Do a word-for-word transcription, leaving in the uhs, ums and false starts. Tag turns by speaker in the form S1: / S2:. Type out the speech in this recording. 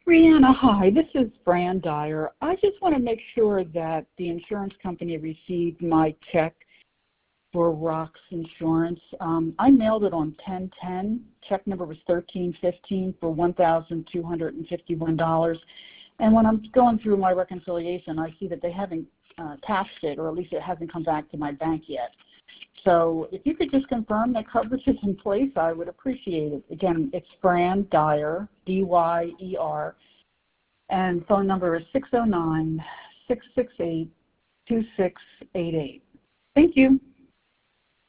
S1: Brianna, hi. This is Fran Dyer. I just want to make sure that the insurance company received my check for Rock's Insurance. Um, I mailed it on ten ten. Check number was thirteen fifteen for one thousand two hundred fifty-one dollars. And when I'm going through my reconciliation, I see that they haven't uh, cashed it, or at least it hasn't come back to my bank yet. So if you could just confirm that coverage is in place, I would appreciate it. Again, it's Fran Dyer, D Y E R, and phone number is six oh nine, six six eight, two six eight eight. Thank you.